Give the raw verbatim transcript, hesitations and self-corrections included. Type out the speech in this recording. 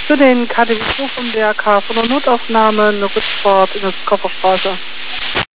Für den K D W vom D R K von der Notaufnahme eine Rückfahrt in das Kofferstraße.